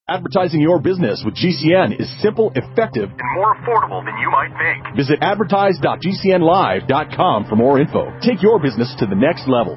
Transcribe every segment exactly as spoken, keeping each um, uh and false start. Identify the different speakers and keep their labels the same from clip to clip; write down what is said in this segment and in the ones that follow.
Speaker 1: Advertising your business with G C N is simple, effective,
Speaker 2: and more affordable than you might think.
Speaker 1: Visit advertise dot g c n live dot com for more info. Take your business to the next level.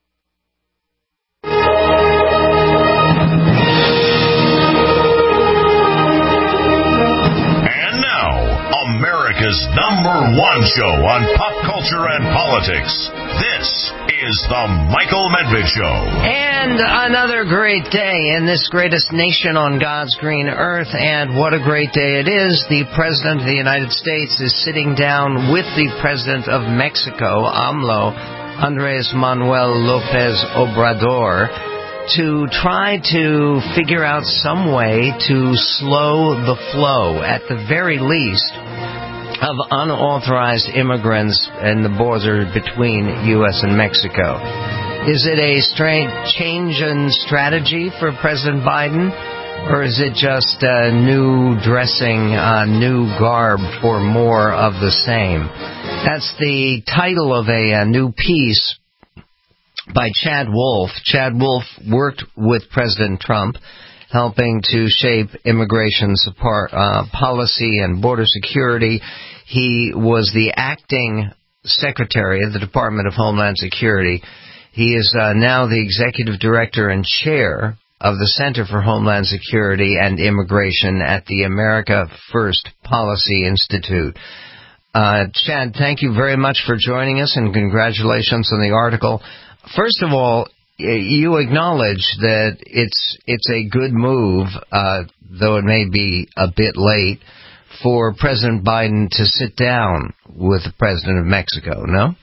Speaker 2: And now, America's number one show on pop culture and politics. This is the Michael Medved Show.
Speaker 3: And another great day in this greatest nation on God's green earth. And what a great day it is. The President of the United States is sitting down with the President of Mexico, AMLO, Andres Manuel Lopez Obrador, to try to figure out some way to slow the flow, at the very least, of unauthorized immigrants in the border between U S and Mexico. Is it a strange change in strategy for President Biden, or is it just a new dressing, a new garb for more of the same? That's the title of a, a new piece by Chad Wolf. Chad Wolf worked with President Trump, helping to shape immigration support, uh, policy and border security. He was the acting secretary of the Department of Homeland Security. He is uh, now the executive director and chair of the Center for Homeland Security and Immigration at the America First Policy Institute. Uh, Chad, thank you very much for joining us, and congratulations on the article. First of all, you acknowledge that it's it's a good move, uh, though it may be a bit late, for President Biden to sit down with the President of Mexico, no?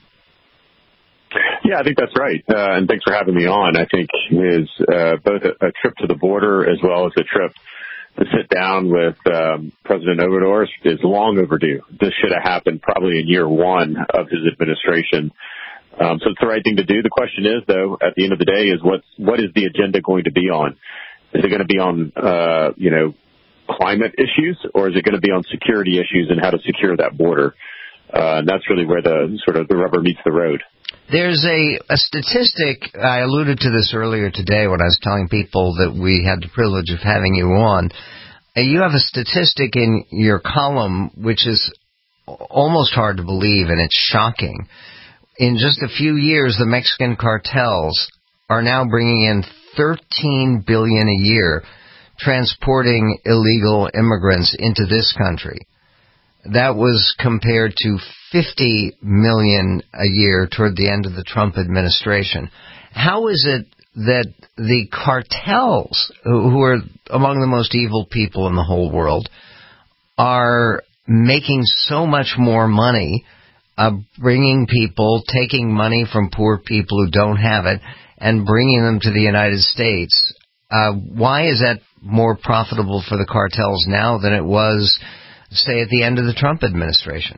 Speaker 4: Yeah, I think that's right. Uh, and thanks for having me on. I think is uh, both a, a trip to the border as well as a trip to sit down with um, President Obrador is long overdue. This should have happened probably in year one of his administration. Um, so it's the right thing to do. The question is, though, at the end of the day, is what what is the agenda going to be on? Is it going to be on, uh, you know, climate issues, or is it going to be on security issues and how to secure that border? Uh, and that's really where the sort of the rubber meets the road.
Speaker 3: There's a, a statistic, I alluded to this earlier today when I was telling people that we had the privilege of having you on. Uh, you have a statistic in your column which is almost hard to believe, and it's shocking. In just a few years, the Mexican cartels are now bringing in thirteen billion dollars a year transporting illegal immigrants into this country. That was compared to fifty million dollars a year toward the end of the Trump administration. How is it that the cartels, who are among the most evil people in the whole world, are making so much more money, uh, bringing people, taking money from poor people who don't have it, and bringing them to the United States? Uh, why is that more profitable for the cartels now than it was, say, at the end of the Trump administration?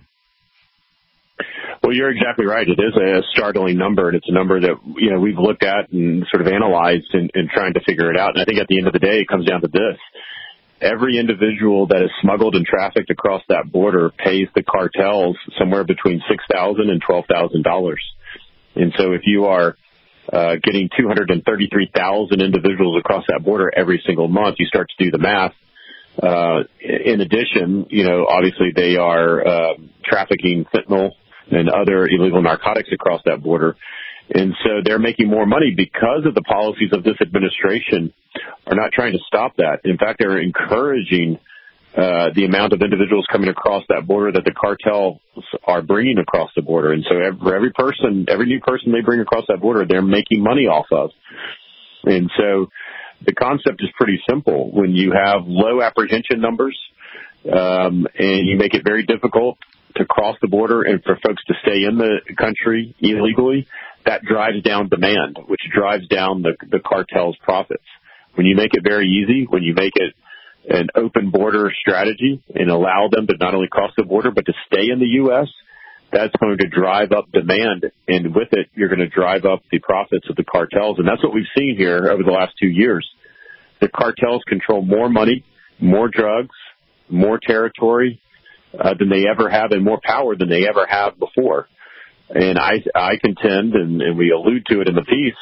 Speaker 4: Well, you're exactly right. It is a startling number, and it's a number that, you know, we've looked at and sort of analyzed in, in trying to figure it out. And I think at the end of the day, it comes down to this. Every individual that is smuggled and trafficked across that border pays the cartels somewhere between six thousand dollars and twelve thousand dollars. And so if you are uh, getting two hundred thirty-three thousand individuals across that border every single month, you start to do the math. Uh, in addition, you know, obviously they are uh, trafficking fentanyl and other illegal narcotics across that border. And so they're making more money because of the policies of this administration are not trying to stop that. In fact, they're encouraging uh, the amount of individuals coming across that border that the cartels are bringing across the border. And so every, every person, every new person they bring across that border, they're making money off of. And so the concept is pretty simple. When you have low apprehension numbers um, and you make it very difficult to cross the border and for folks to stay in the country illegally, that drives down demand, which drives down the, the cartel's profits. When you make it very easy, when you make it an open border strategy and allow them to not only cross the border but to stay in the U S, that's going to drive up demand, and with it, you're going to drive up the profits of the cartels. And that's what we've seen here over the last two years. The cartels control more money, more drugs, more territory uh, than they ever have, and more power than they ever have before. And I, I contend, and, and we allude to it in the piece,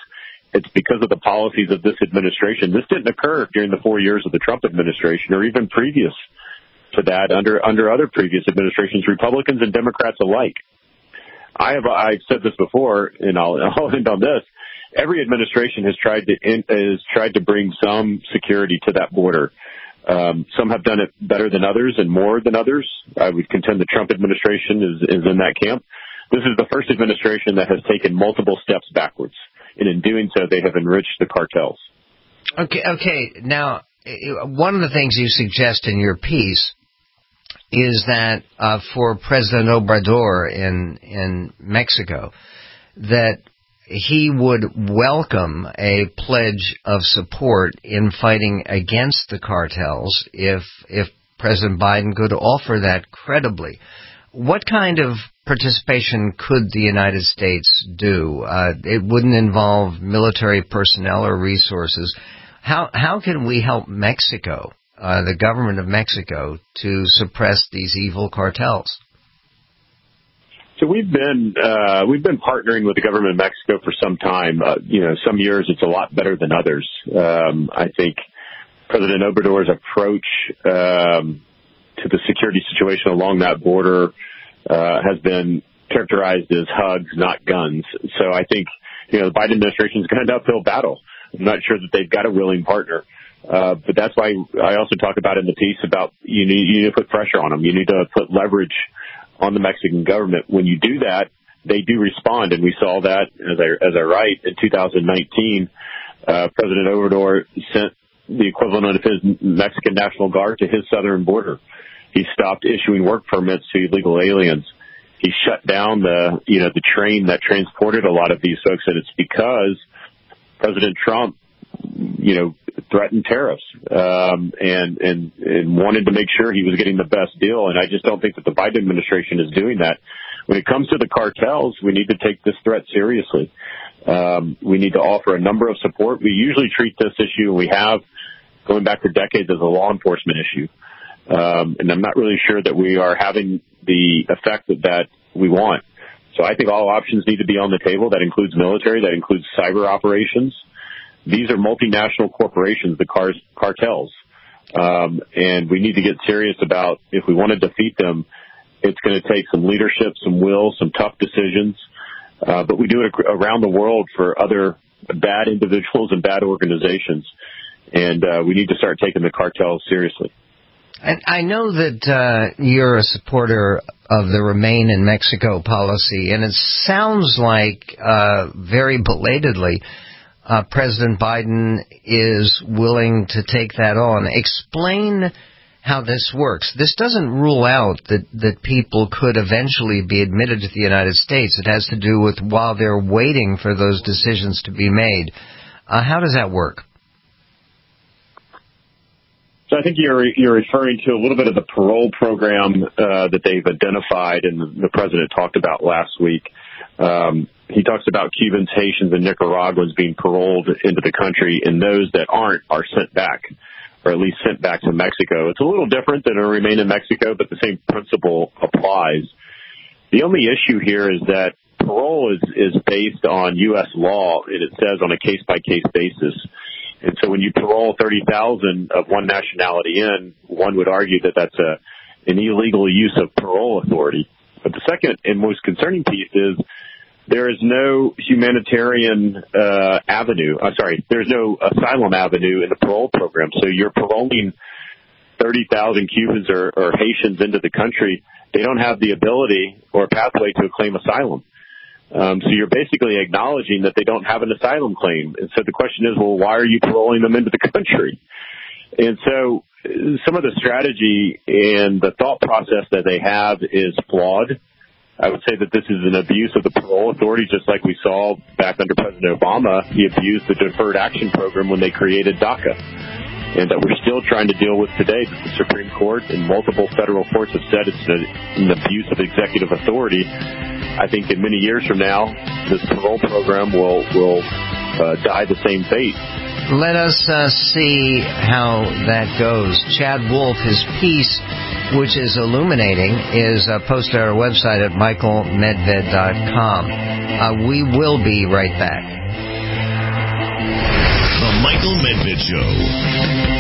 Speaker 4: It's because of the policies of this administration. This didn't occur during the four years of the Trump administration or even previous to that under under other previous administrations, Republicans and Democrats alike. I have I've said this before, and I'll, I'll end on this. Every administration has tried to in, has tried to bring some security to that border. Um, some have done it better than others and more than others. I would contend the Trump administration is, is in that camp. This is the first administration that has taken multiple steps backwards, and in doing so, they have enriched the cartels.
Speaker 3: Okay, okay. Now, one of the things you suggest in your piece is that uh, for President Obrador in in Mexico, that he would welcome a pledge of support in fighting against the cartels if if President Biden could offer that credibly. What kind of participation could the United States do? Uh, it wouldn't involve military personnel or resources. How how can we help Mexico, uh, the government of Mexico, to suppress these evil cartels?
Speaker 4: So we've been uh, we've been partnering with the government of Mexico for some time. Uh, you know, some years it's a lot better than others. Um, I think President Obrador's approach um, to the security situation along that border uh, has been characterized as hugs, not guns. So I think you know the Biden administration is going to uphill battle. I'm not sure that they've got a willing partner. Uh, but that's why I also talk about in the piece about you need, you need to put pressure on them. You need to put leverage on the Mexican government. When you do that, they do respond, and we saw that, as I, as I write, in two thousand nineteen, uh, President Obrador sent the equivalent of his Mexican National Guard to his southern border. He stopped issuing work permits to illegal aliens. He shut down the, you know, the train that transported a lot of these folks, and it's because President Trump, you know, threatened tariffs, um, and, and, and wanted to make sure he was getting the best deal. And I just don't think that the Biden administration is doing that. When it comes to the cartels, we need to take this threat seriously. Um, we need to offer a number of support. We usually treat this issue, and we have, going back for decades, as a law enforcement issue. Um, and I'm not really sure that we are having the effect that, that we want. So I think all options need to be on the table. That includes military. That includes cyber operations. These are multinational corporations, the cars, cartels, um, and we need to get serious about if we want to defeat them, it's going to take some leadership, some will, some tough decisions, uh, but we do it around the world for other bad individuals and bad organizations, and uh, we need to start taking the cartels seriously.
Speaker 3: And I know that uh, you're a supporter of the Remain in Mexico policy, and it sounds like uh, very belatedly Uh, President Biden is willing to take that on. Explain how this works. This doesn't rule out that, that people could eventually be admitted to the United States. It has to do with while they're waiting for those decisions to be made. Uh, how does that work?
Speaker 4: So I think you're you're referring to a little bit of the parole program uh, that they've identified and the president talked about last week. Um, he talks about Cubans, Haitians, and Nicaraguans being paroled into the country, and those that aren't are sent back, or at least sent back to Mexico. It's a little different than a Remain in Mexico, but the same principle applies. The only issue here is that parole is, is based on U S law, and it says on a case-by-case basis. And so when you parole thirty thousand of one nationality in, one would argue that that's a, an illegal use of parole authority. But the second and most concerning piece is there is no humanitarian uh, avenue. I'm sorry, there's no asylum avenue in the parole program. So you're paroling thirty thousand Cubans or, or Haitians into the country. They don't have the ability or pathway to claim asylum. Um, so you're basically acknowledging that they don't have an asylum claim. And so the question is, well, why are you paroling them into the country? And so some of the strategy and the thought process that they have is flawed. I would say that this is an abuse of the parole authority, just like we saw back under President Obama. He abused the Deferred Action Program when they created DACA, and that we're still trying to deal with today. That the Supreme Court and multiple federal courts have said it's an abuse of executive authority. I think in many years from now, this parole program will will uh, die the same fate.
Speaker 3: Let us uh, see how that goes. Chad Wolf, his piece, which is illuminating, is uh, posted on our website at michael medved dot com. Uh, we will be right back.
Speaker 2: Michael Medved Show.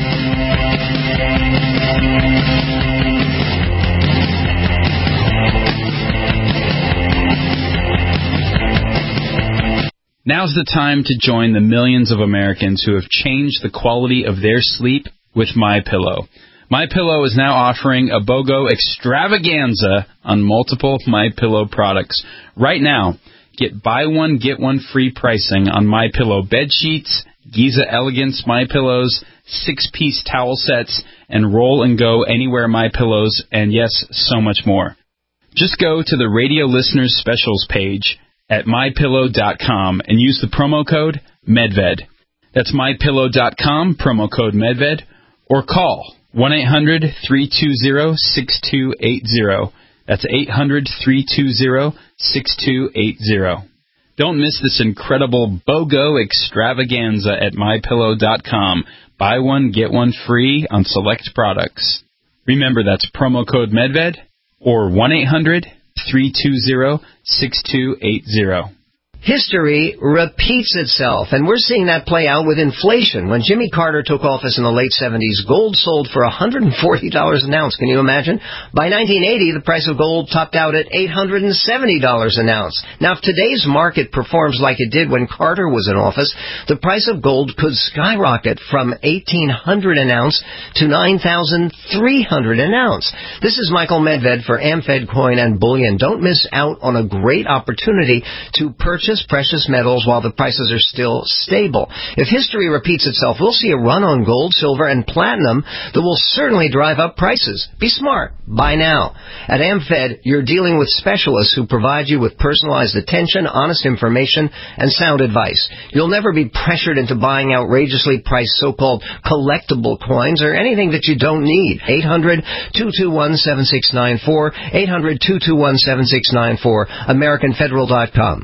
Speaker 5: Now's the time to join the millions of Americans who have changed the quality of their sleep with MyPillow. MyPillow is now offering a BOGO extravaganza on multiple MyPillow products. Right now, get buy one, get one free pricing on MyPillow bed sheets, Giza Elegance MyPillows, six-piece towel sets, and Roll and Go Anywhere MyPillows, and yes, so much more. Just go to the Radio Listeners Specials page at my pillow dot com and use the promo code Medved. That's my pillow dot com, promo code Medved, or call one eight hundred, three two zero, six two eight zero. That's eight hundred, three two zero, six two eight zero. Don't miss this incredible BOGO extravaganza at my pillow dot com. Buy one, get one free on select products. Remember, that's promo code Medved or one eight hundred, three two zero, six two eight zero.
Speaker 3: History repeats itself, and we're seeing that play out with inflation. When Jimmy Carter took office in the late seventies, gold sold for one hundred forty dollars an ounce. Can you imagine? By nineteen eighty, the price of gold topped out at eight hundred seventy dollars an ounce. Now, if today's market performs like it did when Carter was in office, the price of gold could skyrocket from eighteen hundred dollars an ounce to nine thousand three hundred dollars an ounce. This is Michael Medved for AmFed Coin and Bullion. Don't miss out on a great opportunity to purchase precious metals while the prices are still stable. If history repeats itself, we'll see a run on gold, silver, and platinum that will certainly drive up prices. Be smart. Buy now. At AmFed, you're dealing with specialists who provide you with personalized attention, honest information, and sound advice. You'll never be pressured into buying outrageously priced so-called collectible coins or anything that you don't need. eight hundred, two two one, seven six nine four, eight hundred, two two one, seven six nine four, American Federal dot com.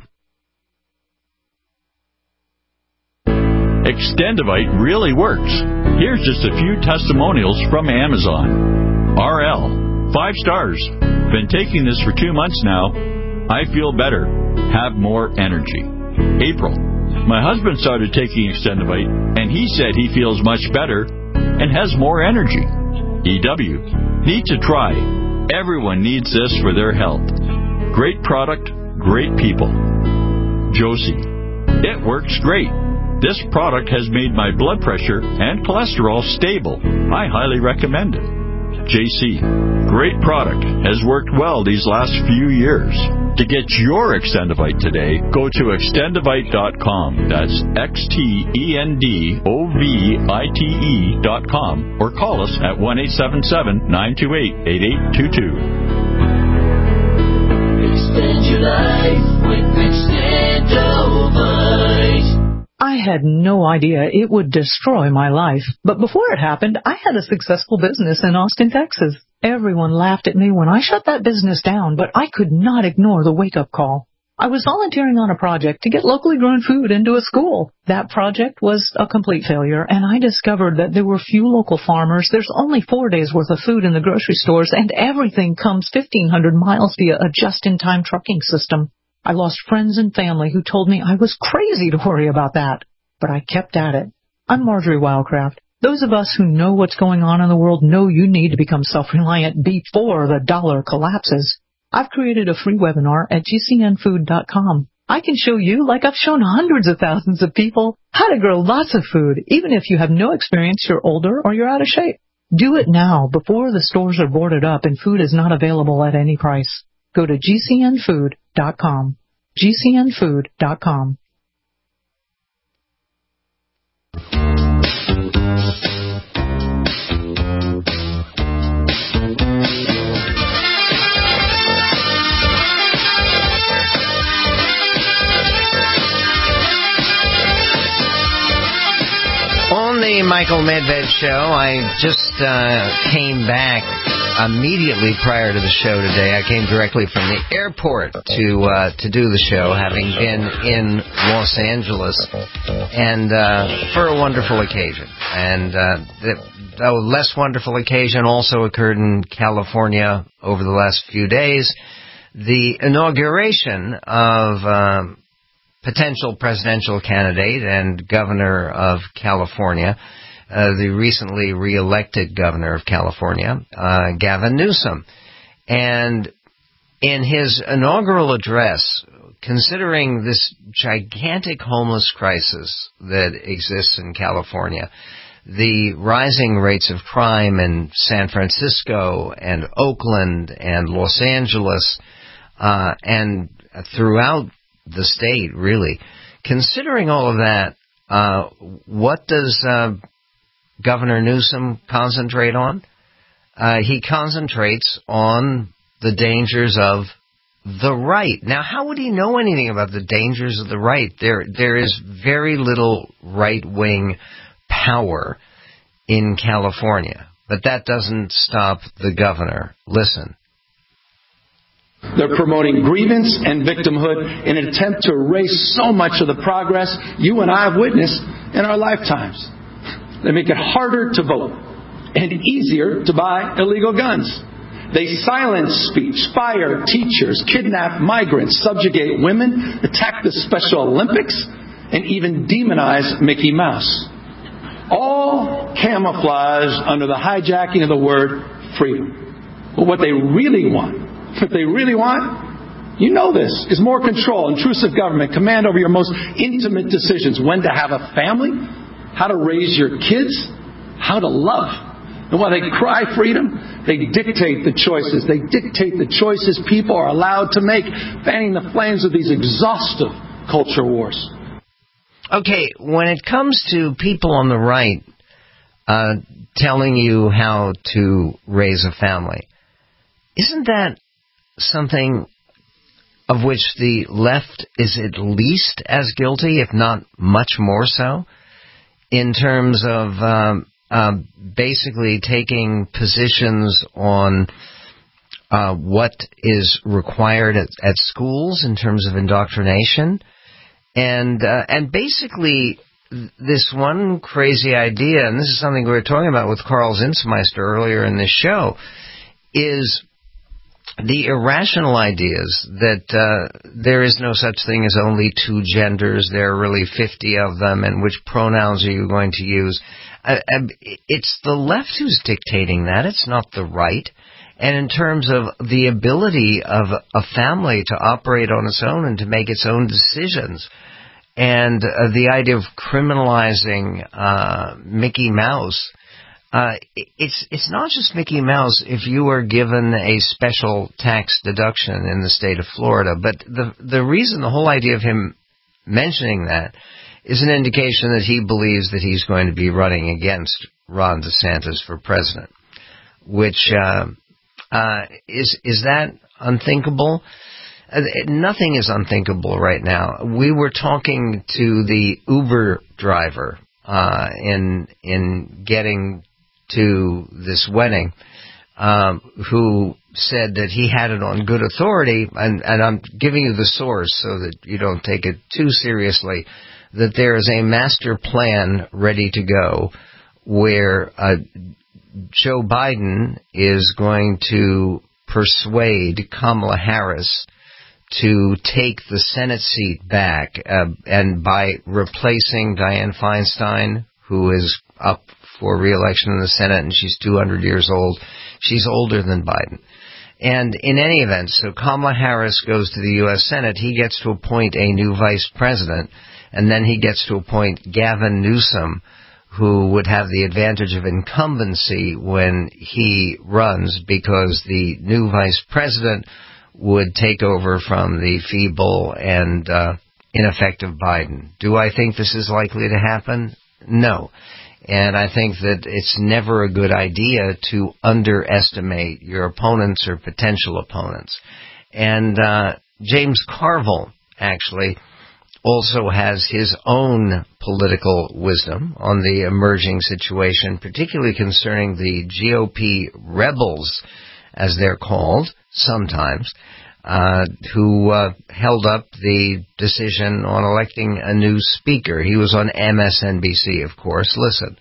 Speaker 6: Extendivite really works. Here's just a few testimonials from Amazon. R L, five stars. Been taking this for two months now. I feel better. Have more energy. April, my husband started taking Extendivite, and he said he feels much better and has more energy. E W, need to try. Everyone needs this for their health. Great product, great people. Josie, it works great. This product has made my blood pressure and cholesterol stable. I highly recommend it. J C, great product. Has worked well these last few years. To get your Extendivite today, go to extendivite dot com. That's X T E N D O V I T E dot com. Or call us at one eight seven seven, nine two eight, eight eight two two.
Speaker 7: Extend your life with Extendivite.
Speaker 8: I had no idea it would destroy my life. But before it happened, I had a successful business in Austin, Texas. Everyone laughed at me when I shut that business down, but I could not ignore the wake-up call. I was volunteering on a project to get locally grown food into a school. That project was a complete failure, and I discovered that there were few local farmers. There's only four days' worth of food in the grocery stores, and everything comes fifteen hundred miles via a just-in-time trucking system. I lost friends and family who told me I was crazy to worry about that. But I kept at it. I'm Marjorie Wildcraft. Those of us who know what's going on in the world know you need to become self-reliant before the dollar collapses. I've created a free webinar at G C N food dot com. I can show you, like I've shown hundreds of thousands of people, how to grow lots of food, even if you have no experience, you're older, or you're out of shape. Do it now before the stores are boarded up and food is not available at any price. Go to G C N food dot com. G C N food dot com.
Speaker 3: On the Michael Medved Show, I just uh, came back immediately prior to the show today. I came directly from the airport to uh, to do the show, having been in Los Angeles, and uh, for a wonderful occasion. And uh, the, the less wonderful occasion also occurred in California over the last few days. The inauguration of um, potential presidential candidate and governor of California, uh, the recently reelected governor of California, uh, Gavin Newsom. And in his inaugural address, considering this gigantic homeless crisis that exists in California, the rising rates of crime in San Francisco and Oakland and Los Angeles, uh, and throughout the state, really. Considering all of that, uh, what does uh, Governor Newsom concentrate on? Uh, he concentrates on the dangers of the right. Now, how would he know anything about the dangers of the right? There, there is very little right-wing power in California, but that doesn't stop the governor. Listen.
Speaker 9: They're promoting grievance and victimhood in an attempt to erase so much of the progress you and I have witnessed in our lifetimes. They make it harder to vote and easier to buy illegal guns. They silence speech, fire teachers, kidnap migrants, subjugate women, attack the Special Olympics, and even demonize Mickey Mouse. All camouflaged under the hijacking of the word freedom. But what they really want, what they really want, you know this, is more control, intrusive government, command over your most intimate decisions, when to have a family, how to raise your kids, how to love. And while they cry freedom, they dictate the choices. They dictate the choices people are allowed to make, fanning the flames of these exhaustive culture wars.
Speaker 3: Okay, when it comes to people on the right uh, telling you how to raise a family, isn't that something of which the left is at least as guilty, if not much more so, in terms of um, uh, basically taking positions on uh, what is required at, at schools in terms of indoctrination? And uh, and basically, this one crazy idea, and this is something we were talking about with Carl Zinsmeister earlier in this show, is the irrational ideas that uh, there is no such thing as only two genders, there are really fifty of them, and which pronouns are you going to use? Uh, it's the left who's dictating that, it's not the right. And in terms of the ability of a family to operate on its own and to make its own decisions, and uh, the idea of criminalizing uh, Mickey Mouse, uh, it's it's not just Mickey Mouse if you are given a special tax deduction in the state of Florida. But the the reason, the whole idea of him mentioning that is an indication that he believes that he's going to be running against Ron DeSantis for president, which... Uh, Uh, is is that unthinkable? Uh, nothing is unthinkable right now. We were talking to the Uber driver uh, in in getting to this wedding, um, who said that he had it on good authority, and, and I'm giving you the source so that you don't take it too seriously, that there is a master plan ready to go where uh, Joe Biden is going to persuade Kamala Harris to take the Senate seat back, uh, and by replacing Dianne Feinstein, who is up for re-election in the Senate, and she's two hundred years old. She's older than Biden. And in any event, so Kamala Harris goes to the U S Senate. He gets to appoint a new vice president, and then he gets to appoint Gavin Newsom, who would have the advantage of incumbency when he runs, because the new vice president would take over from the feeble and uh, ineffective Biden. Do I think this is likely to happen? No. And I think that it's never a good idea to underestimate your opponents or potential opponents. And uh, James Carville, actually, also has his own political wisdom on the emerging situation, particularly concerning the G O P rebels, as they're called sometimes, uh, who uh, held up the decision on electing a new speaker. He was on M S N B C, of course. Listen.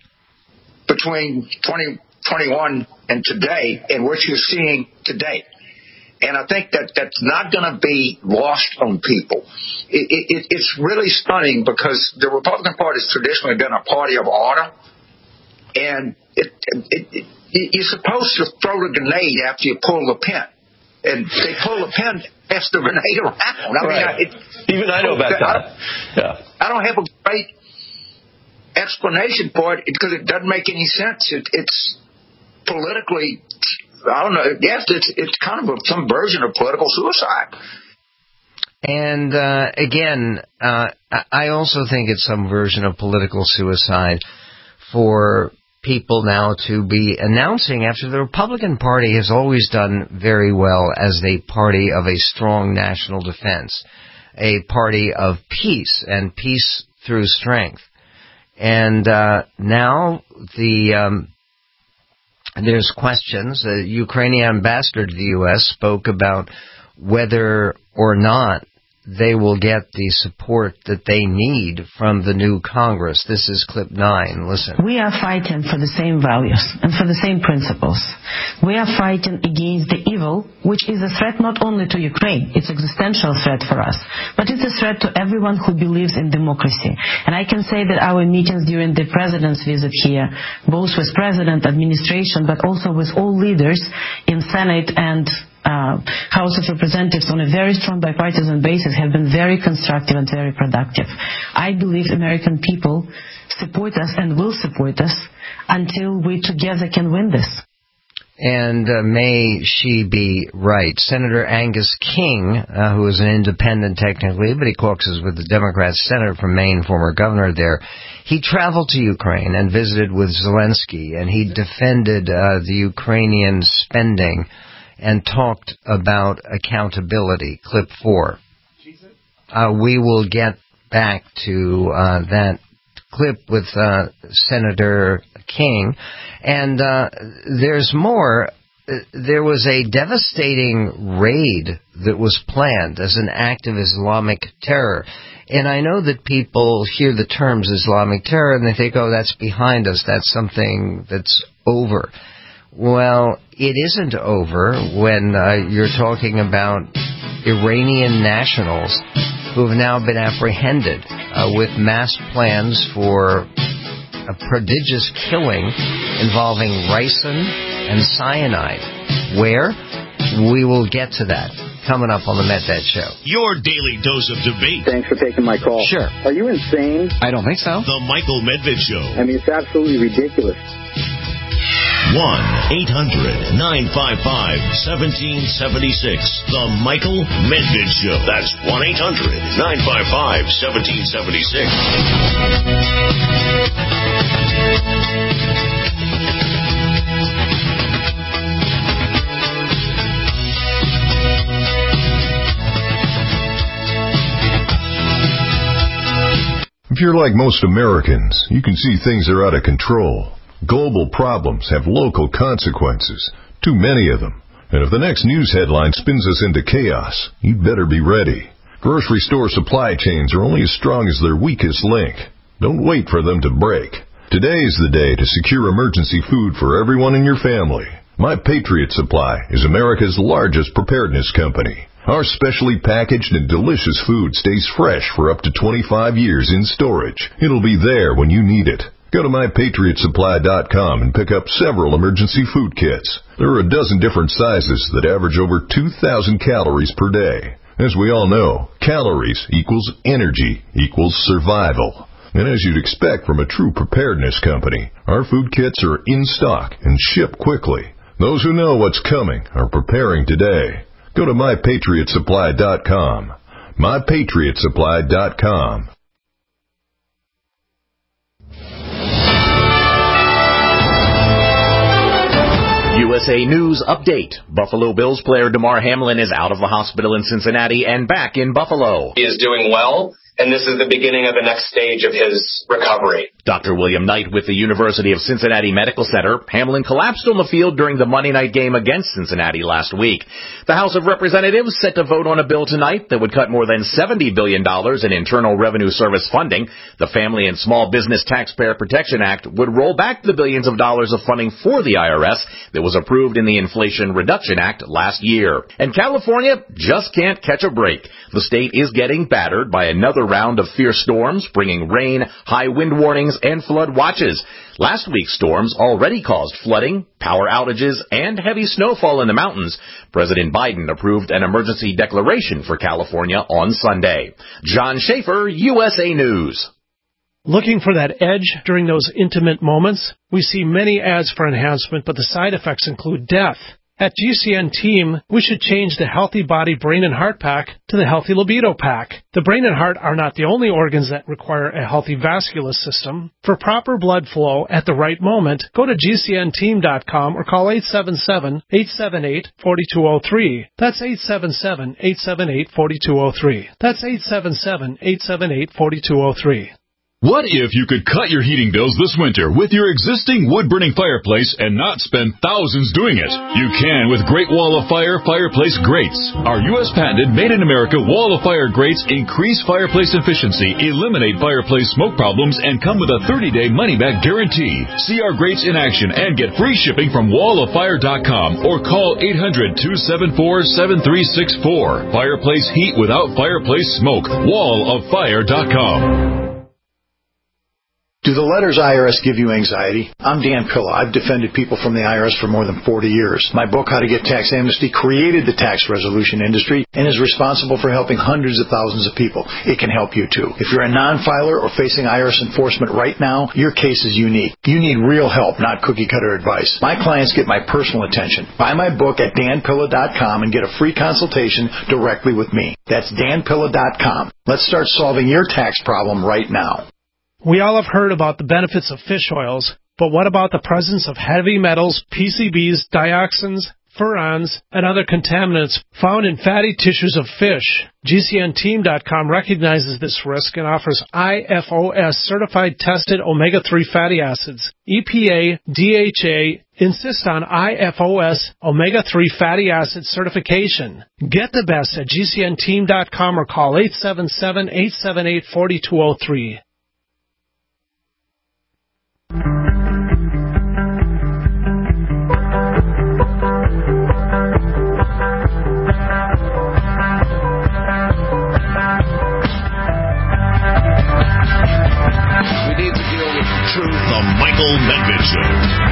Speaker 10: Between twenty twenty-one and today, and what you're seeing today, And I think that that's not going to be lost on people. It, it, it's really stunning because the Republican Party has traditionally been a party of order. And it, it, it, you're supposed to throw the grenade after you pull the pin. And they pull the pin, pass the grenade around. I mean,
Speaker 11: right.
Speaker 10: I, it,
Speaker 11: Even I know about
Speaker 10: I,
Speaker 11: that. Yeah.
Speaker 10: I don't have a great explanation for it because it doesn't make any sense. It, it's politically, I don't know. Yes, it's it's kind of a, some version of political suicide.
Speaker 3: And uh, again, uh, I also think it's some version of political suicide for people now to be announcing, after the Republican Party has always done very well as a party of a strong national defense, a party of peace and peace through strength. And uh, now the um, there's questions. The Ukrainian ambassador to the U S spoke about whether or not they will get the support that they need from the new Congress. This is clip nine. Listen.
Speaker 12: We are fighting for the same values and for the same principles. We are fighting against the evil, which is a threat not only to Ukraine, it's an existential threat for us, but it's a threat to everyone who believes in democracy. And I can say that our meetings during the president's visit here, both with president, administration, but also with all leaders in Senate and Uh, House of Representatives on a very strong bipartisan basis have been very constructive and very productive. I believe American people support us and will support us until we together can win this.
Speaker 3: And uh, may she be right. Senator Angus King, uh, who is an independent technically, but he caucuses with the Democrat senator from Maine, former governor there, he traveled to Ukraine and visited with Zelensky, and he defended uh, the Ukrainian spending and talked about accountability. Clip four. Uh, we will get back to uh, that clip with uh, Senator King. And uh, there's more. There was a devastating raid that was planned as an act of Islamic terror. And I know that people hear the terms Islamic terror and they think, oh, that's behind us. That's something that's over. Well, it isn't over when uh, you're talking about Iranian nationals who have now been apprehended uh, with mass plans for a prodigious killing involving ricin and cyanide. Where? We will get to that coming up on the Medved Show.
Speaker 2: Your daily dose of debate.
Speaker 13: Thanks for taking my call.
Speaker 3: Sure.
Speaker 13: Are you insane?
Speaker 3: I don't think so.
Speaker 2: The Michael Medved Show.
Speaker 13: I mean, it's absolutely ridiculous.
Speaker 2: one eight hundred nine five five one seven seven six. The Michael Medved Show. That's one eight hundred nine five five one seven seven six.
Speaker 14: If you're like most Americans, you can see things are out of control. Global problems have local consequences, too many of them. And if the next news headline spins us into chaos, you'd better be ready. Grocery store supply chains are only as strong as their weakest link. Don't wait for them to break. Today is the day to secure emergency food for everyone in your family. My Patriot Supply is America's largest preparedness company. Our specially packaged and delicious food stays fresh for up to twenty-five years in storage. It'll be there when you need it. Go to my patriot supply dot com and pick up several emergency food kits. There are a dozen different sizes that average over two thousand calories per day. As we all know, calories equals energy equals survival. And as you'd expect from a true preparedness company, our food kits are in stock and ship quickly. Those who know what's coming are preparing today. Go to my patriot supply dot com. my patriot supply dot com.
Speaker 1: U S A News Update. Buffalo Bills player Damar Hamlin is out of the hospital in Cincinnati and back in Buffalo.
Speaker 15: He is doing well.
Speaker 11: and this is the beginning of the next stage of his recovery.
Speaker 15: Doctor William Knight with the University of Cincinnati Medical Center. Hamlin collapsed on the field during the Monday night game against Cincinnati last week. The House of Representatives set to vote on a bill tonight that would cut more than seventy billion dollars in Internal Revenue Service funding. The Family and Small Business Taxpayer Protection Act would roll back the billions of dollars of funding for the I R S that was approved in the Inflation Reduction Act last year. And California just can't catch a break. The state is getting battered by another round of fierce storms, bringing rain, high wind warnings, and flood watches. Last week's storms already caused flooding, power outages, and heavy snowfall in the mountains. President Biden approved an emergency declaration for California on Sunday. John Schaefer, U S A News.
Speaker 16: Looking for that edge during those intimate moments? We see many ads for enhancement, but the side effects include death. At G C N Team, we should change the Healthy Body Brain and Heart Pack to the Healthy Libido Pack. The brain and heart are not the only organs that require a healthy vascular system. For proper blood flow at the right moment, go to G C N team dot com or call eight seven seven, eight seven eight, four two zero three. That's eight seven seven, eight seven eight, four two zero three. That's eight seven seven, eight seven eight, four two zero three.
Speaker 17: What if you could cut your heating bills this winter with your existing wood-burning fireplace and not spend thousands doing it? You can with Great Wall of Fire Fireplace Grates. Our U S patented made-in-America Wall of Fire grates increase fireplace efficiency, eliminate fireplace smoke problems, and come with a thirty-day money-back guarantee. See our grates in action and get free shipping from wall of fire dot com or call eight hundred, two seven four, seven three six four. Fireplace heat without fireplace smoke. wall of fire dot com.
Speaker 18: Do the letters I R S give you anxiety? I'm Dan Pilla. I've defended people from the I R S for more than forty years. My book, How to Get Tax Amnesty, created the tax resolution industry and is responsible for helping hundreds of thousands of people. It can help you too. If you're a non-filer or facing I R S enforcement right now, your case is unique. You need real help, not cookie-cutter advice. My clients get my personal attention. Buy my book at dan pilla dot com and get a free consultation directly with me. That's dan pilla dot com. Let's start solving your tax problem right now.
Speaker 16: We all have heard about the benefits of fish oils, but what about the presence of heavy metals, P C Bs, dioxins, furans, and other contaminants found in fatty tissues of fish? G C N team dot com recognizes this risk and offers I F O S certified tested omega three fatty acids. E P A, D H A insist on I F O S omega three fatty acid certification. Get the best at G C N team dot com or call eight seven seven, eight seven eight, four two zero three.
Speaker 2: Truth, the Michael Medved Show.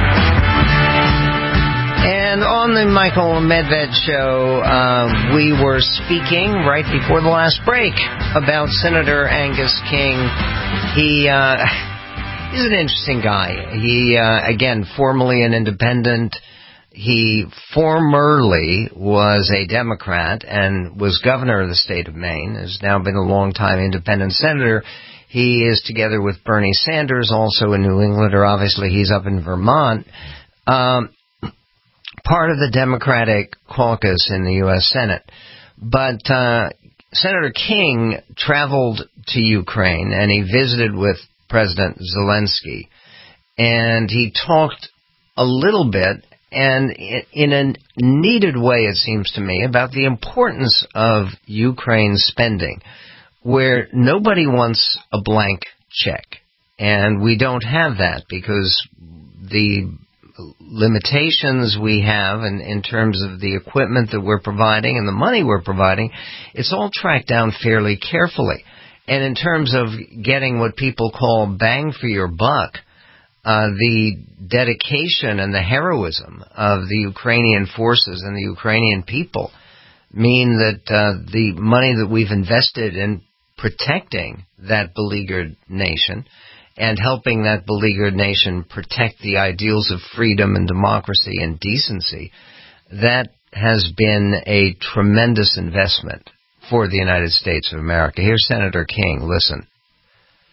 Speaker 3: And on the Michael Medved Show, uh, we were speaking right before the last break about Senator Angus King. He uh, he's an interesting guy. He, uh, again, formerly an independent. He formerly was a Democrat and was governor of the state of Maine. Has now been a long-time independent senator. He is together with Bernie Sanders, also a New Englander. Obviously, he's up in Vermont. Um, part of the Democratic caucus in the U S Senate. But uh, Senator King traveled to Ukraine, and he visited with President Zelensky. And he talked a little bit, and in a needed way, it seems to me, about the importance of Ukraine spending, where nobody wants a blank check. And we don't have that because the limitations we have in, in terms of the equipment that we're providing and the money we're providing, it's all tracked down fairly carefully. And in terms of getting what people call bang for your buck, uh, the dedication and the heroism of the Ukrainian forces and the Ukrainian people mean that uh, the money that we've invested in protecting that beleaguered nation and helping that beleaguered nation protect the ideals of freedom and democracy and decency, that has been a tremendous investment for the United States of America. Here's Senator King. Listen.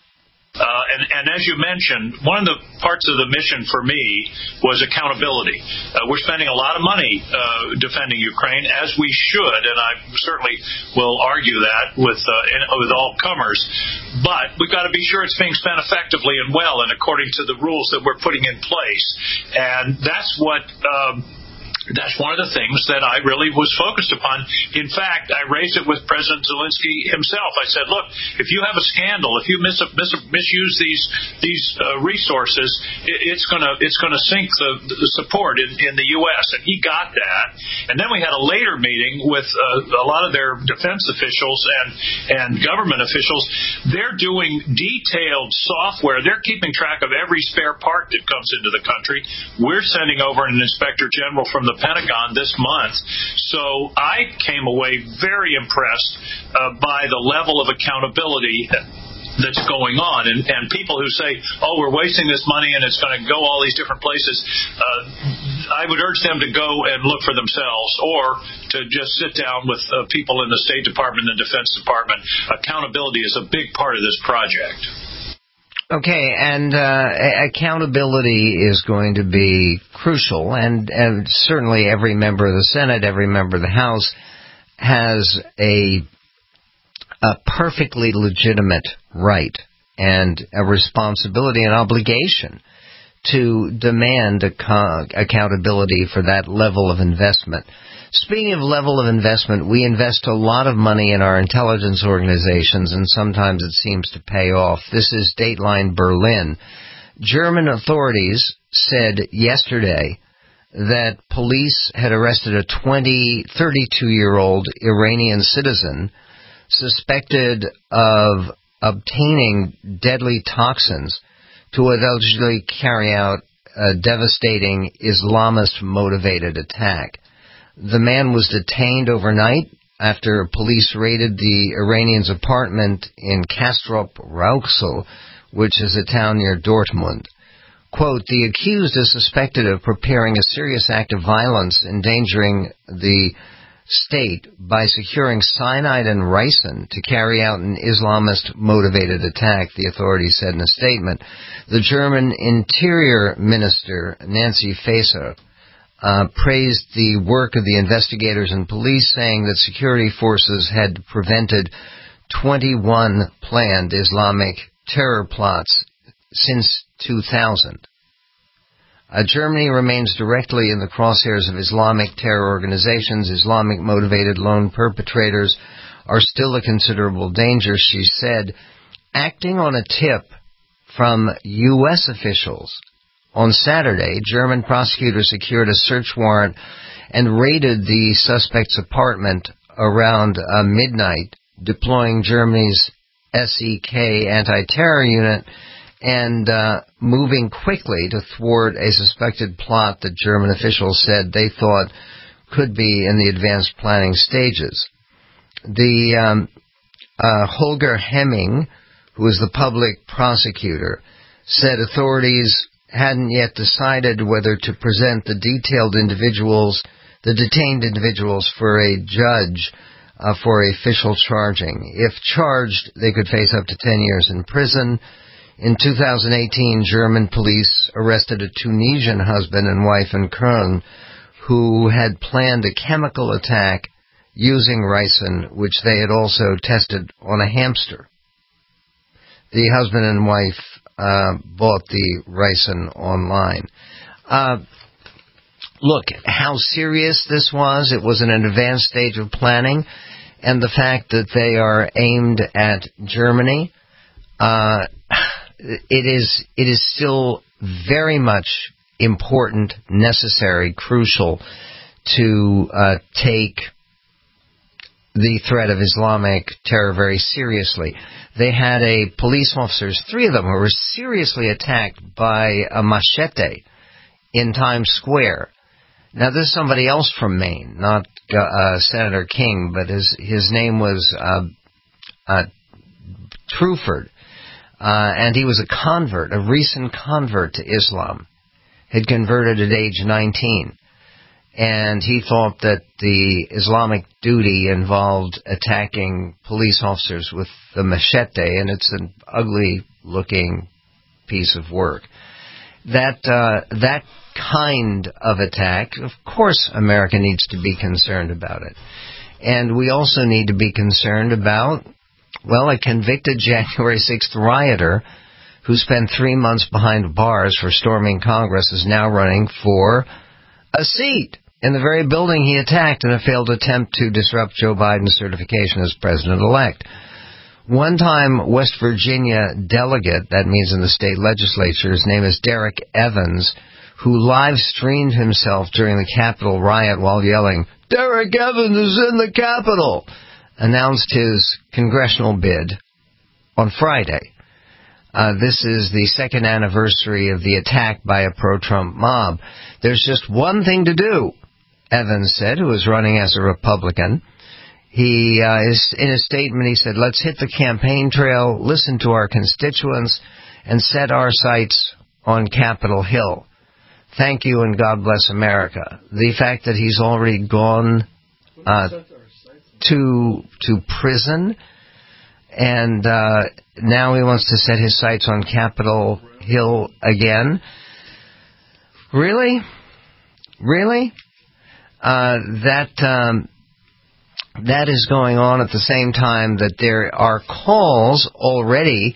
Speaker 19: Uh, and, and as you mentioned, one of the parts of the mission for me was accountability. Uh, we're spending a lot of money uh, defending Ukraine, as we should, and I certainly will argue that with uh, in, with all comers. But we've got to be sure it's being spent effectively and well, and according to the rules that we're putting in place. And that's what. Um, That's one of the things that I really was focused upon. In fact, I raised it with President Zelensky himself. I said, look, if you have a scandal, if you mis- mis- misuse these these uh, resources, it, it's going to it's gonna sink the, the support in, in the U S. And he got that. And then we had a later meeting with uh, a lot of their defense officials and, and government officials. They're doing detailed software. They're keeping track of every spare part that comes into the country. We're sending over an inspector general from the Pentagon this month. So I came away very impressed uh, by the level of accountability that's going on. And, and people who say, oh, we're wasting this money and it's going to go all these different places, uh, I would urge them to go and look for themselves, or to just sit down with uh, people in the State Department and the Defense Department. Accountability is a big part of this project.
Speaker 3: Okay, and uh, accountability is going to be crucial, and, and certainly every member of the Senate, every member of the House has a, a perfectly legitimate right and a responsibility and obligation to demand ac- accountability for that level of investment. Speaking of level of investment, we invest a lot of money in our intelligence organizations, and sometimes it seems to pay off. This is Dateline Berlin. German authorities said yesterday that police had arrested a twenty, thirty-two-year-old Iranian citizen suspected of obtaining deadly toxins to allegedly carry out a devastating Islamist-motivated attack. The man was detained overnight after police raided the Iranian's apartment in Kastrop-Rauxel, which is a town near Dortmund. Quote, the accused is suspected of preparing a serious act of violence, endangering the state by securing cyanide and ricin to carry out an Islamist-motivated attack, the authorities said in a statement. The German Interior Minister, Nancy Faeser, Uh, praised the work of the investigators and police, saying that security forces had prevented twenty-one planned Islamic terror plots since two thousand. Uh, Germany remains directly in the crosshairs of Islamic terror organizations. Islamic-motivated lone perpetrators are still a considerable danger, she said, acting on a tip from U S officials. On Saturday, German prosecutors secured a search warrant and raided the suspect's apartment around uh, midnight, deploying Germany's S E K anti-terror unit and uh, moving quickly to thwart a suspected plot that German officials said they thought could be in the advanced planning stages. The um, uh, Holger Hemming, who is the public prosecutor, said authorities hadn't yet decided whether to present the detailed individuals, the detained individuals, for a judge uh, for official charging. If charged, they could face up to ten years in prison. In two thousand eighteen, German police arrested a Tunisian husband and wife in Köln who had planned a chemical attack using ricin, which they had also tested on a hamster. The husband and wife Uh, bought the ricin online. Uh, look, how serious this was. It was in an advanced stage of planning, and the fact that they are aimed at Germany, uh, it is it is still very much important, necessary, crucial to uh, take the threat of Islamic terror very seriously. They had a police officers, three of them, who were seriously attacked by a machete in Times Square. Now, this is somebody else from Maine, not uh, Senator King, but his his name was uh, uh, Truford, uh, and he was a convert, a recent convert to Islam, had converted at age nineteen. And he thought that the Islamic duty involved attacking police officers with the machete, and it's an ugly looking piece of work. That uh, that kind of attack, of course, America needs to be concerned about it. And we also need to be concerned about, well, a convicted January sixth rioter who spent three months behind bars for storming Congress is now running for a seat in the very building he attacked in a failed attempt to disrupt Joe Biden's certification as president-elect. One-time West Virginia delegate, that means in the state legislature, his name is Derek Evans, who live-streamed himself during the Capitol riot while yelling, "Derek Evans is in the Capitol," announced his congressional bid on Friday. Uh, this is the second anniversary of the attack by a pro-Trump mob. There's just one thing to do, Evans said, who is running as a Republican. He uh, is in a statement, he said, "Let's hit the campaign trail, listen to our constituents, and set our sights on Capitol Hill. Thank you and God bless America." The fact that he's already gone uh, to to prison and uh, now he wants to set his sights on Capitol Hill again. Really? Really? Uh, that um, that is going on at the same time that there are calls already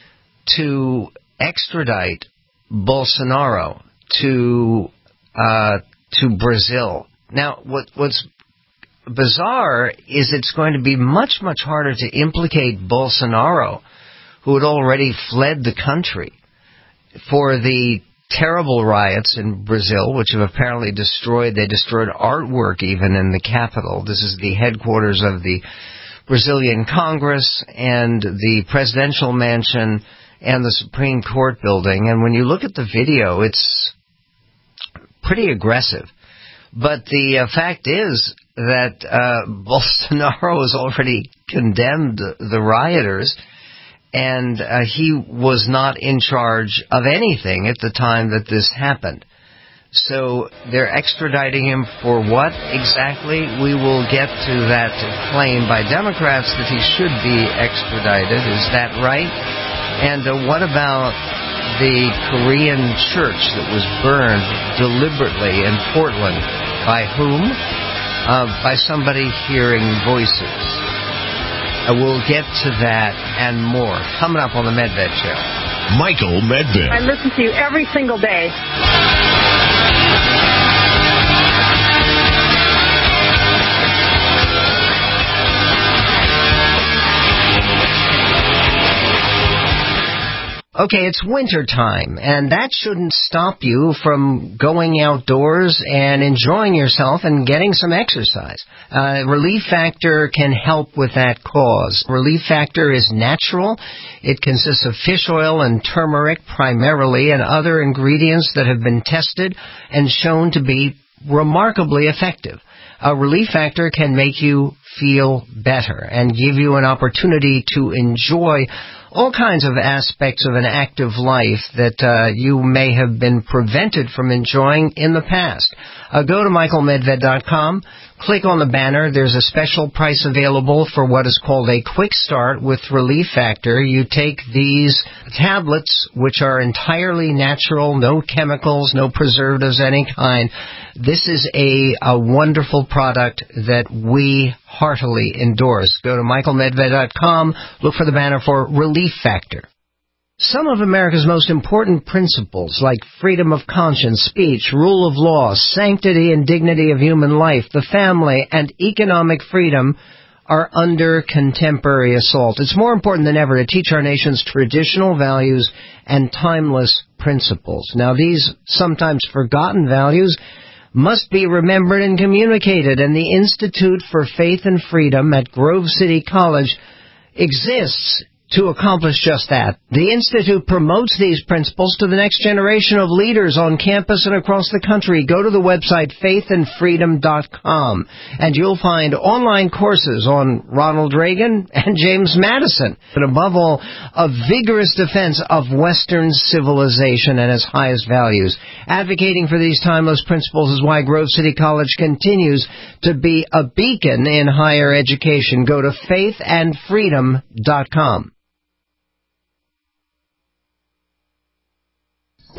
Speaker 3: to extradite Bolsonaro to uh, to Brazil. Now, what what's bizarre is it's going to be much, much harder to implicate Bolsonaro, who had already fled the country, for the terrible riots in Brazil, which have apparently destroyed, they destroyed artwork even in the capital. This is the headquarters of the Brazilian Congress and the presidential mansion and the Supreme Court building. And when you look at the video, it's pretty aggressive. But the uh, fact is that uh, Bolsonaro has already condemned the rioters, and uh, he was not in charge of anything at the time that this happened. So they're extraditing him for what exactly? We will get to that claim by Democrats that he should be extradited. Is that right? And uh, what about the Korean church that was burned deliberately in Portland? By whom? Uh, by somebody hearing voices. Uh, we'll get to that and more coming up on the Medved Show.
Speaker 2: Michael Medved.
Speaker 20: I listen to you every single day.
Speaker 3: Okay, it's winter time, and that shouldn't stop you from going outdoors and enjoying yourself and getting some exercise. Uh, Relief Factor can help with that cause. Relief Factor is natural. It consists of fish oil and turmeric primarily, and other ingredients that have been tested and shown to be remarkably effective. A Relief Factor can make you feel better and give you an opportunity to enjoy all kinds of aspects of an active life that uh, you may have been prevented from enjoying in the past. Uh, go to michael medved dot com, click on the banner. There's a special price available for what is called a quick start with Relief Factor. You take these tablets, which are entirely natural, no chemicals, no preservatives, any kind. This is a, a wonderful product that we heartily endorse. Go to michael medved dot com, look for the banner for Relief Factor. Some of America's most important principles, like freedom of conscience, speech, rule of law, sanctity and dignity of human life, the family, and economic freedom, are under contemporary assault. It's more important than ever to teach our nation's traditional values and timeless principles. Now, these sometimes forgotten values must be remembered and communicated, and the Institute for Faith and Freedom at Grove City College exists to accomplish just that. The Institute promotes these principles to the next generation of leaders on campus and across the country. Go to the website faith and freedom dot com, and you'll find online courses on Ronald Reagan and James Madison, but above all, a vigorous defense of Western civilization and its highest values. Advocating for these timeless principles is why Grove City College continues to be a beacon in higher education. Go to faith and freedom dot com.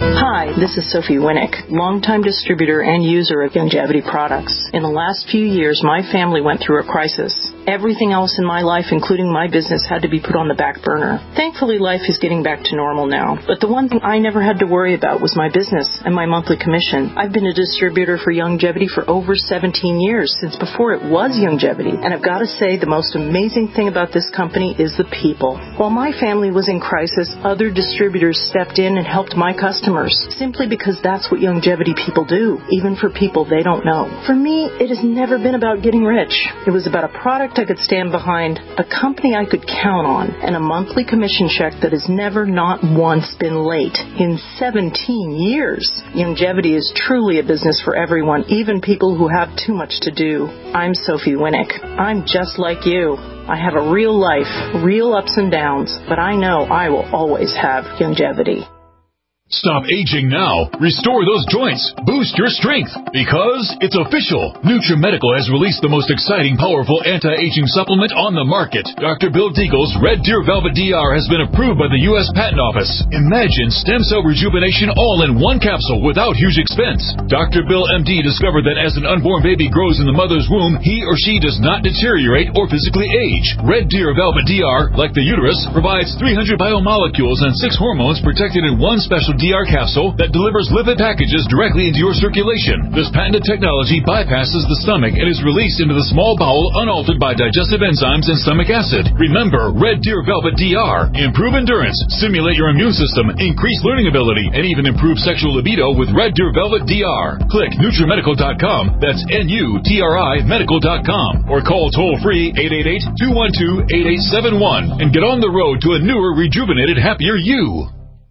Speaker 21: Hi, this is Sophie Winnick, longtime distributor and user of Youngevity products. In the last few years, my family went through a crisis. Everything else in my life, including my business, had to be put on the back burner. Thankfully, life is getting back to normal now. But the one thing I never had to worry about was my business and my monthly commission. I've been a distributor for Youngevity for over seventeen years, since before it was Youngevity. And I've got to say, the most amazing thing about this company is the people. While my family was in crisis, other distributors stepped in and helped my customers, simply because that's what Youngevity people do, even for people they don't know. For me, it has never been about getting rich. It was about a product I could stand behind, a company I could count on, and a monthly commission check that has never not once been late in seventeen years. Youngevity is truly a business for everyone, even people who have too much to do. I'm Sophie Winnick. I'm just like you. I have a real life, real ups and downs, but I know I will always have Youngevity.
Speaker 17: Stop aging now. Restore those joints. Boost your strength. Because it's official. NutriMedical has released the most exciting, powerful anti-aging supplement on the market. Doctor Bill Deagle's Red Deer Velvet D R has been approved by the U S Patent Office. Imagine stem cell rejuvenation all in one capsule without huge expense. Doctor Bill M D discovered that as an unborn baby grows in the mother's womb, he or she does not deteriorate or physically age. Red Deer Velvet D R, like the uterus, provides three hundred biomolecules and six hormones protected in one special D R capsule that delivers lipid packages directly into your circulation. This patented technology bypasses the stomach and is released into the small bowel unaltered by digestive enzymes and stomach acid. Remember, Red Deer Velvet D R. Improve endurance, stimulate your immune system, increase learning ability, and even improve sexual libido with Red Deer Velvet D R. Click NutriMedical dot com. That's N U T R I medical dot com. Or call toll-free eight eight eight, two one two, eight eight seven one and get on the road to a newer, rejuvenated, happier you.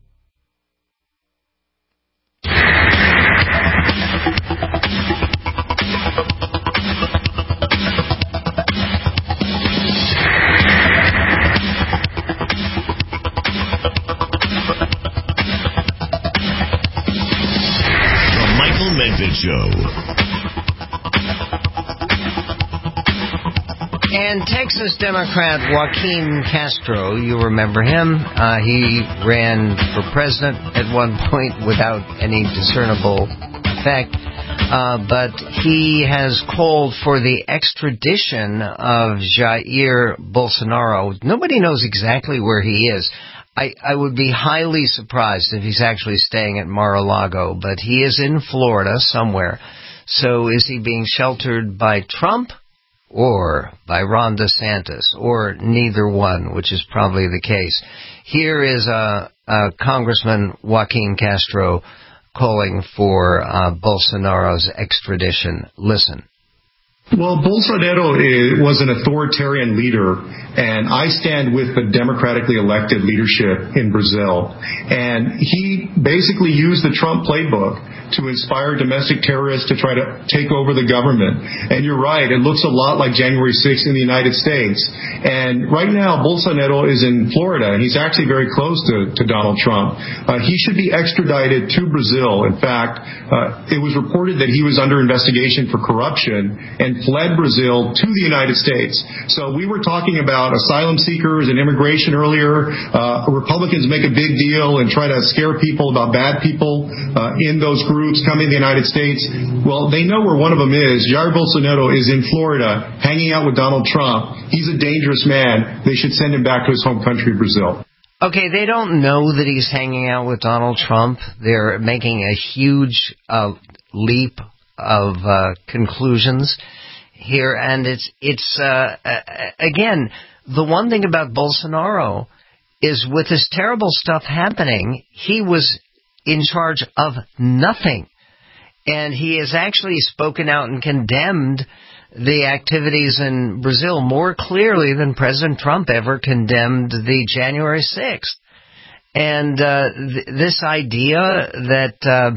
Speaker 2: Show.
Speaker 3: And Texas Democrat Joaquin Castro, you remember him, uh, he ran for president at one point without any discernible effect, uh, but he has called for the extradition of Jair Bolsonaro. Nobody knows exactly where he is. I, I would be highly surprised if he's actually staying at Mar-a-Lago, but he is in Florida somewhere. So is he being sheltered by Trump or by Ron DeSantis or neither one, which is probably the case? Here is uh, uh, Congressman Joaquin Castro calling for uh, Bolsonaro's extradition. Listen.
Speaker 22: Well, Bolsonaro is, was an authoritarian leader, and I stand with the democratically elected leadership in Brazil. And he basically used the Trump playbook to inspire domestic terrorists to try to take over the government. And you're right, it looks a lot like January sixth in the United States. And right now, Bolsonaro is in Florida, and he's actually very close to, to Donald Trump. Uh, he should be extradited to Brazil. In fact, uh, it was reported that he was under investigation for corruption and fled Brazil to the United States. So we were talking about asylum seekers and immigration earlier. Uh, Republicans make a big deal and try to scare people about bad people uh, in those groups coming to the United States. Well, they know where one of them is. Jair Bolsonaro is in Florida hanging out with Donald Trump. He's a dangerous man. They should send him back to his home country, Brazil.
Speaker 3: Okay, they don't know that he's hanging out with Donald Trump. They're making a huge uh, leap of uh, conclusions here, and it's it's uh, again, the one thing about Bolsonaro is with this terrible stuff happening, he was in charge of nothing, and he has actually spoken out and condemned the activities in Brazil more clearly than President Trump ever condemned the January sixth. And uh, th- this idea that uh,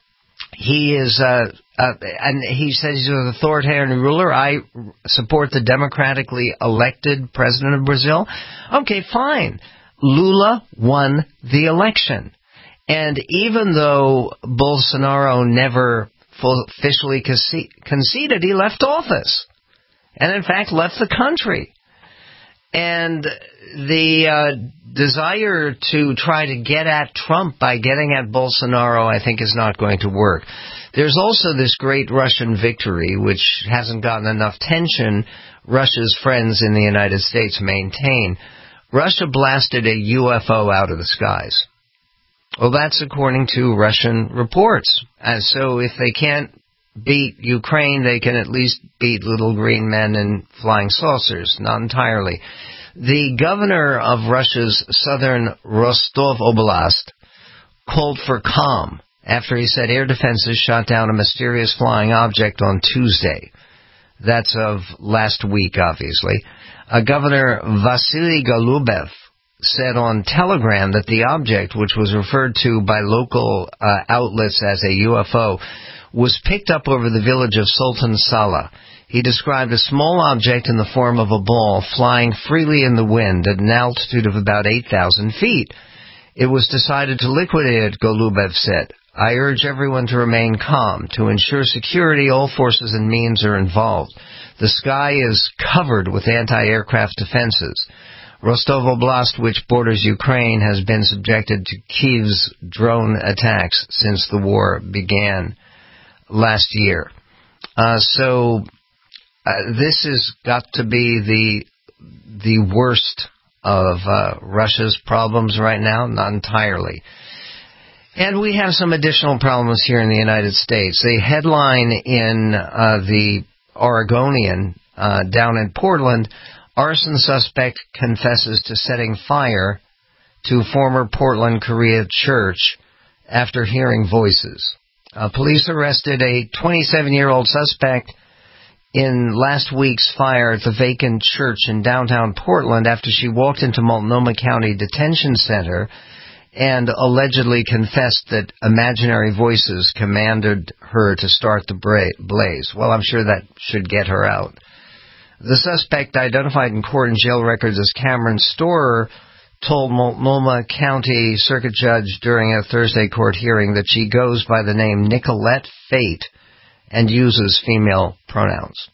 Speaker 3: he is, uh, uh, and he says he's an authoritarian ruler. I support the democratically elected president of Brazil. Okay, fine. Lula won the election. And even though Bolsonaro never officially conceded, he left office. And in fact, left the country. And the uh, desire to try to get at Trump by getting at Bolsonaro, I think, is not going to work. There's also this great Russian victory, which hasn't gotten enough tension. Russia's friends in the United States maintain. Russia blasted a U F O out of the skies. Well, that's according to Russian reports. And so if they can't beat Ukraine, they can at least beat little green men in flying saucers. Not entirely. The governor of Russia's southern Rostov Oblast called for calm after he said air defenses shot down a mysterious flying object on Tuesday. That's of last week, obviously. Uh, Governor Vasily Golubev said on Telegram that the object, which was referred to by local uh, outlets as a U F O, was picked up over the village of Sultan Sala. He described a small object in the form of a ball flying freely in the wind at an altitude of about eight thousand feet. It was decided to liquidate it, Golubev said. I urge everyone to remain calm. To ensure security, all forces and means are involved. The sky is covered with anti-aircraft defenses. Rostov Oblast, which borders Ukraine, has been subjected to Kyiv's drone attacks since the war began last year. Uh, so uh, this has got to be the the worst of uh, Russia's problems right now, not entirely. And we have some additional problems here in the United States. A headline in uh, the Oregonian uh, down in Portland, arson suspect confesses to setting fire to former Portland Korea church after hearing voices. Uh, police arrested a twenty-seven-year-old suspect in last week's fire at the vacant church in downtown Portland after she walked into Multnomah County Detention Center and allegedly confessed that imaginary voices commanded her to start the bra- blaze. Well, I'm sure that should get her out. The suspect, identified in court and jail records as Cameron Storer, told Multnomah County Circuit Judge during a Thursday court hearing that she goes by the name Nicolette Fate and uses female pronouns.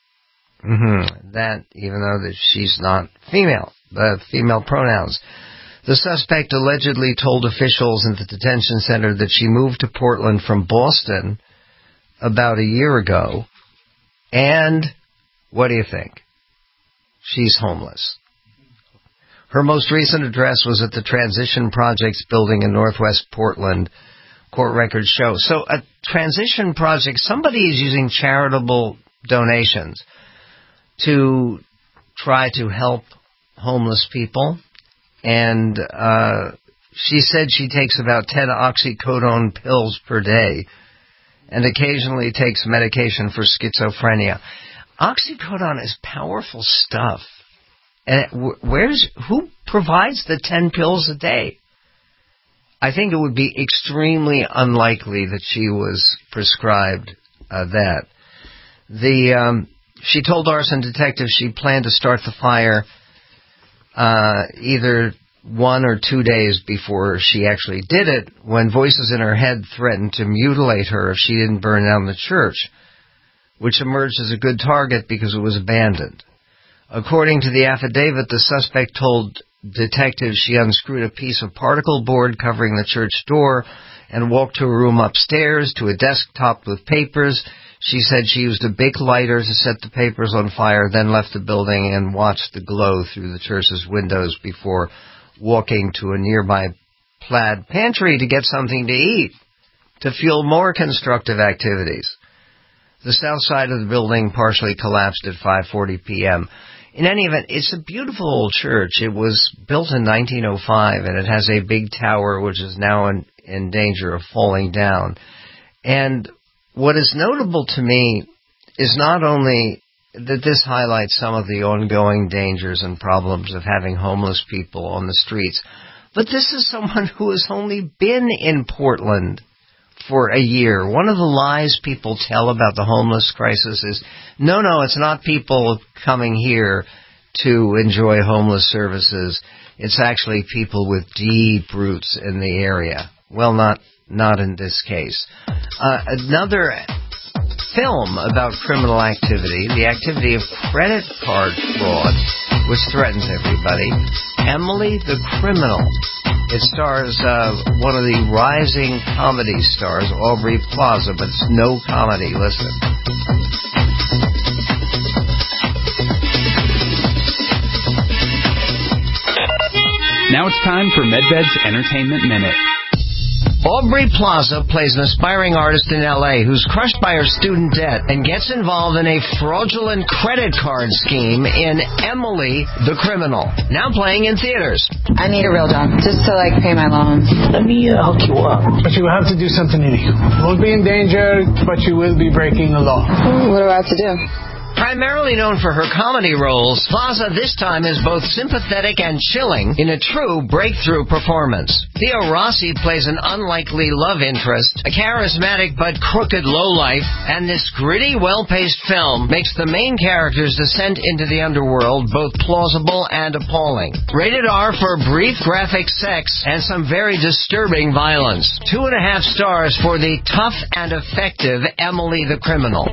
Speaker 3: Mm-hmm. That, even though that she's not female, the female pronouns. The suspect allegedly told officials in the detention center that she moved to Portland from Boston about a year ago, and what do you think? She's homeless. Her most recent address was at the Transition Projects building in Northwest Portland, court records show. So a transition project, somebody is using charitable donations to try to help homeless people. And uh, she said she takes about ten oxycodone pills per day and occasionally takes medication for schizophrenia. Oxycodone is powerful stuff. And where's who provides the ten pills a day? I think it would be extremely unlikely that she was prescribed uh, that. The um, she told arson detectives she planned to start the fire Uh, either one or two days before she actually did it, when voices in her head threatened to mutilate her if she didn't burn down the church, which emerged as a good target because it was abandoned. According to the affidavit, the suspect told detectives she unscrewed a piece of particle board covering the church door and walked to a room upstairs to a desk topped with papers. She said she used a big lighter to set the papers on fire, then left the building and watched the glow through the church's windows before walking to a nearby plaid pantry to get something to eat, to fuel more constructive activities. The south side of the building partially collapsed at five forty p.m. In any event, it's a beautiful old church. It was built in nineteen oh five, and it has a big tower which is now in, in danger of falling down. And what is notable to me is not only that this highlights some of the ongoing dangers and problems of having homeless people on the streets, but this is someone who has only been in Portland for a year. One of the lies people tell about the homeless crisis is, no, no, it's not people coming here to enjoy homeless services. It's actually people with deep roots in the area. Well, not Not in this case. Uh, another film about criminal activity, the activity of credit card fraud, which threatens everybody. Emily the Criminal. It stars uh, one of the rising comedy stars, Aubrey Plaza, but it's no comedy. Listen.
Speaker 4: Now it's time for MedVed's Entertainment Minute.
Speaker 3: Aubrey Plaza plays an aspiring artist in L A who's crushed by her student debt and gets involved in a fraudulent credit card scheme in Emily the Criminal, now playing in theaters.
Speaker 5: I need a real job just to, like, pay my loans.
Speaker 23: Let me uh, hook you up. But you have to do something illegal. You won't be in danger, but you will be breaking the law.
Speaker 5: What do I have to do?
Speaker 3: Primarily known for her comedy roles, Plaza this time is both sympathetic and chilling in a true breakthrough performance. Theo Rossi plays an unlikely love interest, a charismatic but crooked lowlife, and this gritty, well-paced film makes the main character's descent into the underworld both plausible and appalling. Rated R for brief graphic sex and some very disturbing violence. Two and a half stars for the tough and effective Emily the Criminal.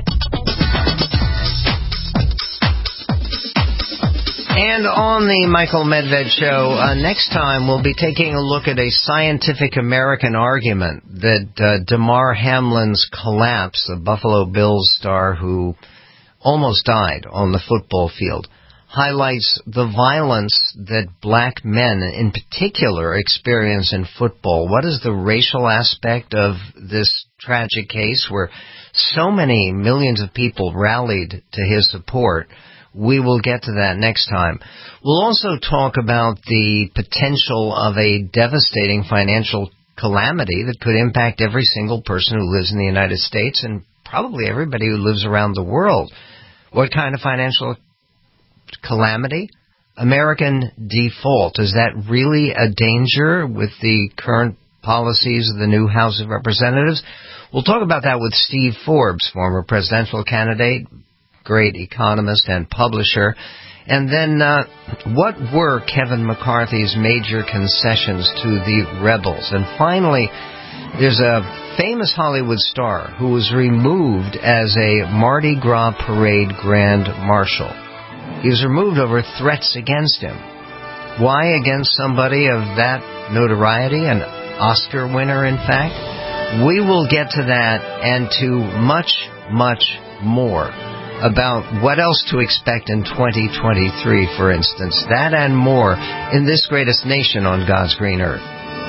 Speaker 3: And on the Michael Medved Show, uh, next time we'll be taking a look at a Scientific American argument that uh, Damar Hamlin's collapse, the Buffalo Bills star who almost died on the football field, highlights the violence that black men in particular experience in football. What is the racial aspect of this tragic case where so many millions of people rallied to his support? We will get to that next time. We'll also talk about the potential of a devastating financial calamity that could impact every single person who lives in the United States and probably everybody who lives around the world. What kind of financial calamity? American default. Is that really a danger with the current policies of the new House of Representatives? We'll talk about that with Steve Forbes, former presidential candidate, great economist and publisher. And then, uh, what were Kevin McCarthy's major concessions to the rebels? And finally, there's a famous Hollywood star who was removed as a Mardi Gras parade grand marshal. He was removed over threats against him. Why against somebody of that notoriety, an Oscar winner, in fact? We will get to that and to much, much more about what else to expect in twenty twenty-three, for instance. That and more in this greatest nation on God's green earth.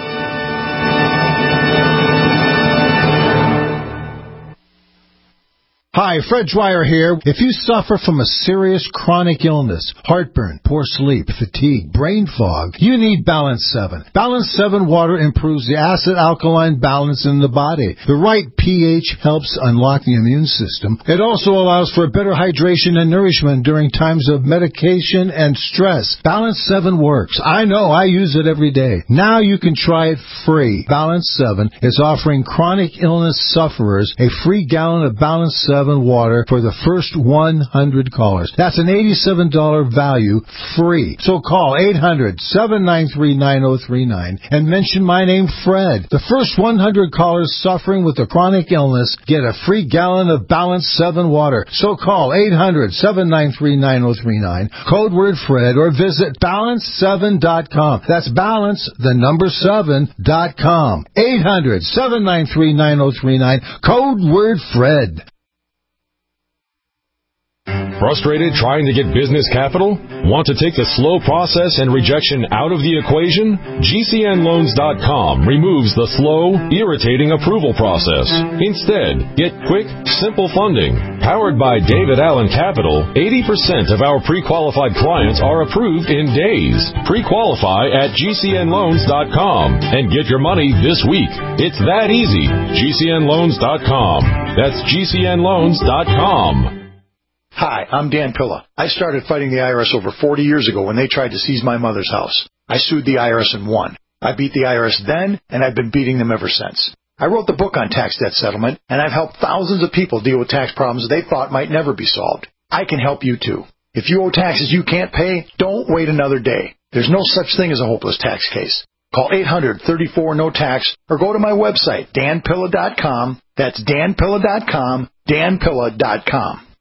Speaker 24: Hi, Fred Dwyer here. If you suffer from a serious chronic illness, heartburn, poor sleep, fatigue, brain fog, you need Balance seven. Balance seven water improves the acid-alkaline balance in the body. The right pH helps unlock the immune system. It also allows for better hydration and nourishment during times of medication and stress. Balance seven works. I know, I use it every day. Now you can try it free. Balance seven is offering chronic illness sufferers a free gallon of Balance seven water for the first one hundred callers. That's an eighty-seven dollars value free. So call eight hundred, seven nine three, nine oh three nine and mention my name, Fred. The first one hundred callers suffering with a chronic illness get a free gallon of Balance seven water. So call eight hundred, seven nine three, nine oh three nine, code word Fred, or visit balance seven dot com. That's balance, the number seven dot com. eight hundred, seven nine three, nine oh three nine, code word Fred.
Speaker 25: Frustrated trying to get business capital? Want to take the slow process and rejection out of the equation? G C N loans dot com removes the slow, irritating approval process. Instead, get quick, simple funding. Powered by David Allen Capital, eighty percent of our pre-qualified clients are approved in days. Pre-qualify at G C N loans dot com and get your money this week. It's that easy. G C N loans dot com. That's G C N loans dot com.
Speaker 18: Hi, I'm Dan Pilla. I started fighting the I R S over forty years ago when they tried to seize my mother's house. I sued the I R S and won. I beat the I R S then, and I've been beating them ever since. I wrote the book on tax debt settlement, and I've helped thousands of people deal with tax problems they thought might never be solved. I can help you too. If you owe taxes you can't pay, don't wait another day. There's no such thing as a hopeless tax case. Call eight hundred, thirty-four, no tax or go to my website, dan pilla dot com. That's dan pilla dot com, dan pilla dot com.